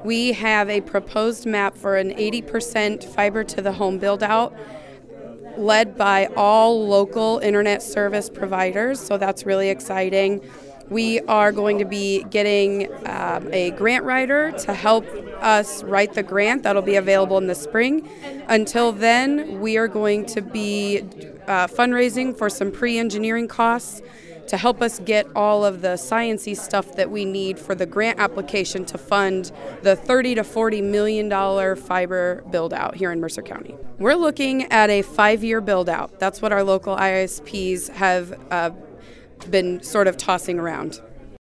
We have a proposed map for an 80% fiber to the home build out, led by all local internet service providers, so that's really exciting. We are going to be getting a grant writer to help us write the grant. That'll be available in the spring. Until then, we are going to be fundraising for some pre-engineering costs to help us get all of the science-y stuff that we need for the grant application to fund the $30 to $40 million fiber build-out here in Mercer County. We're looking at a 5-year build-out. That's what our local ISPs have been sort of tossing around.